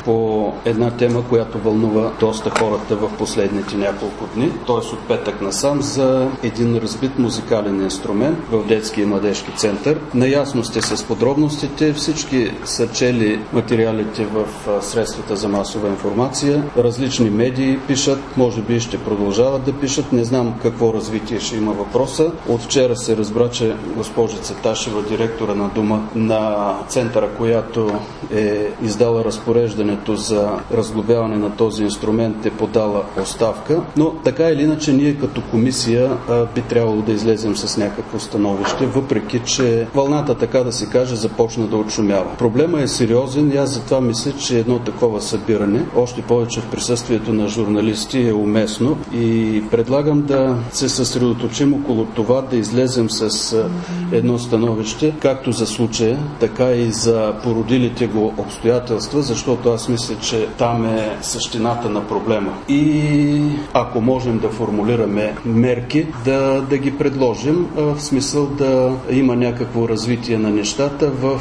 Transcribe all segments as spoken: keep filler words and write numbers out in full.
по една тема, която вълнува доста хората в последните няколко дни, т.е. от петък насам, за един разбит музикален инструмент в детски и младежки център. Наясно сте с подробностите, всички са чели материалите в средствата за масова информация, различни медии пишат, може би ще продължават да пишат, не знам какво развитие ще има въпроса. От вчера се разбра, че госпожица Ташева, директора на дома на центъра, която е издала разпореждането за разглобяване на този инструмент, е подала оставка, но така или иначе ние като комисия а, би трябвало да излезем с някакво становище, въпреки че вълната, така да се каже, започна да отшумява. Проблема е сериозен и аз затова мисля, че едно такова събиране, още повече в присъствието на журналисти, е уместно и предлагам да се съсредоточим около това, да излезем с едно становище, както за случая, така и за породилите го обстоятелства, защото аз мисля, че там е същината на проблема. И ако можем да формулираме мерки, да, да ги предложим, в смисъл да има някакво развитие на нещата в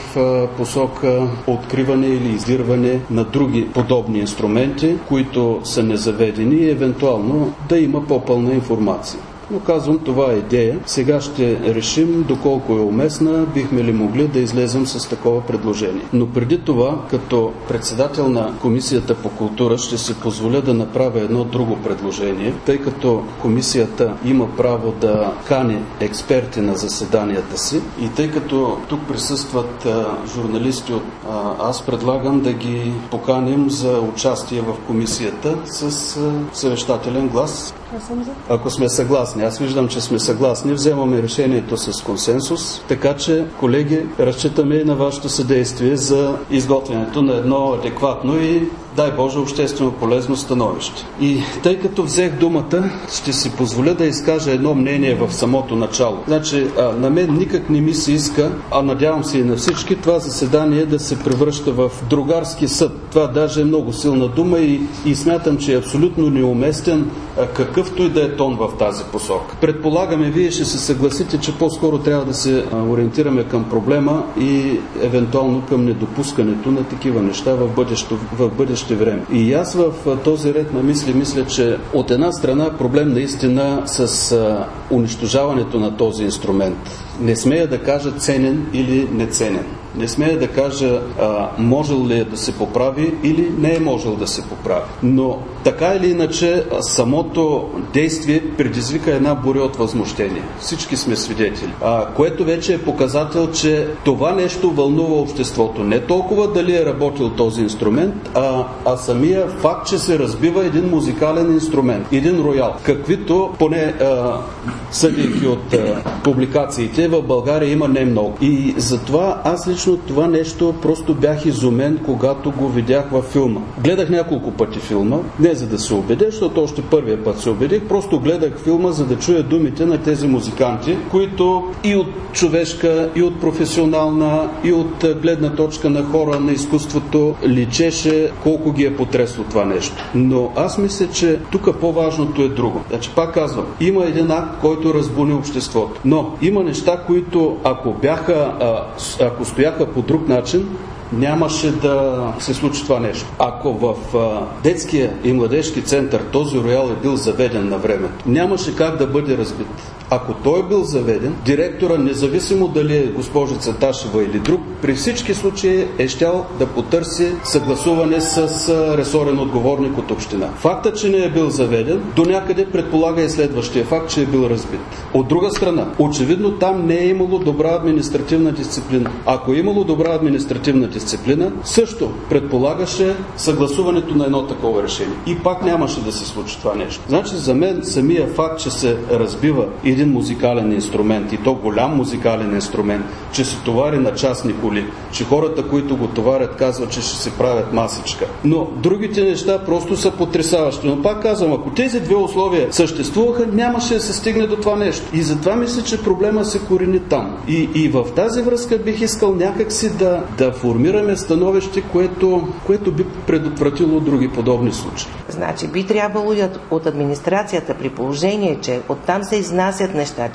посока откриване или издирване на други подобни инструменти, които са незаведени и евентуално да има по-пълна информация. Но казвам, това е идея. Сега ще решим доколко е уместна, бихме ли могли да излезем с такова предложение. Но преди това, като председател на Комисията по култура, ще си позволя да направя едно друго предложение, тъй като комисията има право да кани експерти на заседанията си и тъй като тук присъстват а, журналисти, от, а, аз предлагам да ги поканим за участие в комисията с а, съвещателен глас. Ако сме съгласни, аз виждам, че сме съгласни, вземаме решението с консенсус, така че, колеги, разчитаме и на вашето съдействие за изготвянето на едно адекватно и, дай Боже, обществено полезно становище. И тъй като взех думата, ще си позволя да изкажа едно мнение в самото начало. Значи, а, на мен никак не ми се иска, а надявам се и на всички, това заседание да се превръща в другарски съд. Това даже е много силна дума и, и смятам, че е абсолютно неуместен а, какъвто и да е тон в тази посока. Предполагаме, вие ще се съгласите, че по-скоро трябва да се а, ориентираме към проблема и евентуално към недопускането на такива неща в бъдещо, в бъдеще време. И аз в а, този ред на мисли мисля, че от една страна проблем наистина с а, унищожаването на този инструмент. Не смея да кажа ценен или неценен. Не смея да кажа а, можел ли е да се поправи или не е можел да се поправи. Но така или иначе самото действие предизвика една буря от възмущение. Всички сме свидетели. А, което вече е показател, че това нещо вълнува обществото. Не толкова дали е работил този инструмент, а, а самия факт, че се разбива един музикален инструмент. Един роял. Каквито, поне а, съдейки от а, публикациите, в България има не много. И затова аз лично това нещо просто бях изумен, когато го видях във филма. Гледах няколко пъти филма, не за да се убедя, защото още първия път се убедих, просто гледах филма, за да чуя думите на тези музиканти, които и от човешка, и от професионална, и от гледна точка на хора на изкуството личеше колко ги е потресло това нещо. Но аз мисля, че тук по-важното е друго. Значи, пак казвам, има един акт, който разбуни обществото. Но има неща, които ако бяха, ако стояха по друг начин, нямаше да се случи това нещо. Ако в а, детския и младежки център този роял е бил заведен на времето, нямаше как да бъде разбит. Ако той е бил заведен, директора, независимо дали е госпожица Ташева или друг, при всички случаи е щял да потърси съгласуване с а, ресорен отговорник от община. Фактът, че не е бил заведен, до някъде предполага и следващия факт, че е бил разбит. От друга страна, очевидно там не е имало добра административна дисциплина. Ако е имало добра административна дисциплина, също предполагаше съгласуването на едно такова решение. И пак нямаше да се случи това нещо. Значи за мен самия факт, че се разбива един музикален инструмент, и то голям музикален инструмент, че се товари на частни коли, че хората, които го товарят, казват, че ще се правят масичка. Но другите неща просто са потресаващи. Но пак казвам, ако тези две условия съществуваха, нямаше да се стигне до това нещо. И затова мисля, че проблема се корени там. И, и в тази връзка бих искал някакси да, да формираме становище, което, което би предотвратило други подобни случаи. Значи би трябвало и от, от администрацията, при положение, че оттам се изнасят неща, че от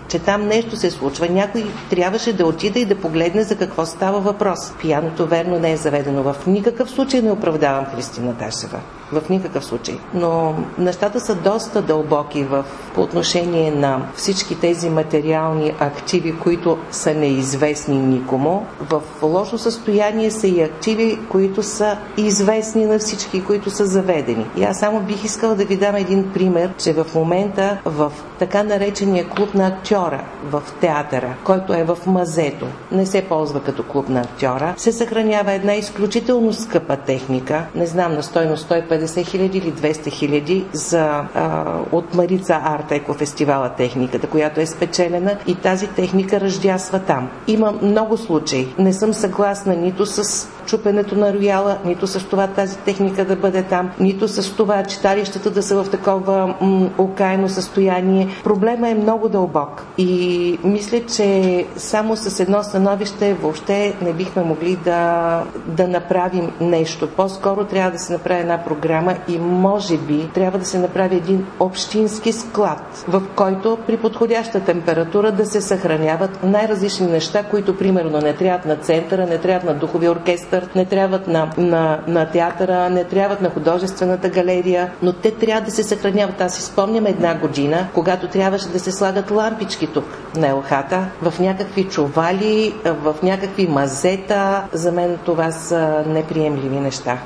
че там нещо се случва. Някой трябваше да отида и да погледне за какво става въпрос. Пияното верно не е заведено. В никакъв случай не оправдавам Христина Ташева. В никакъв случай. Но нещата са доста дълбоки в, по отношение на всички тези материални активи, които са неизвестни никому. В лошо състояние са и активи, които са известни на всички, които са заведени. И аз само бих искала да ви дам един пример, че в момента в така наречения клуб на актьора в театъра, който е в Мазето, не се ползва като клуб на актьора, се съхранява една изключително скъпа техника, не знам, на стойност сто и петдесет хиляди или двеста хиляди за, а, от Марица Арт Еко фестивала техниката, която е спечелена, и тази техника ръждясва там. Има много случаи. Не съм съгласна нито с чупенето на рояла, нито с това тази техника да бъде там, нито с това читалищата да са в такова м- окаяно състояние. Проблема е много дълбок и мисля, че само с едно становище въобще не бихме могли да, да направим нещо. По-скоро трябва да се направи една програма и може би трябва да се направи един общински склад, в който при подходяща температура да се съхраняват най-различни неща, които примерно не трябват на центъра, не трябват на духовия оркестър, не трябват на, на, на театъра, не трябват на художествената галерия, но те трябва да се съхраняват. Аз си спомням една година, когато трябваше да се слагат лампички тук на елхата, в някакви чували, в някакви мазета. За мен това са неприемливи неща.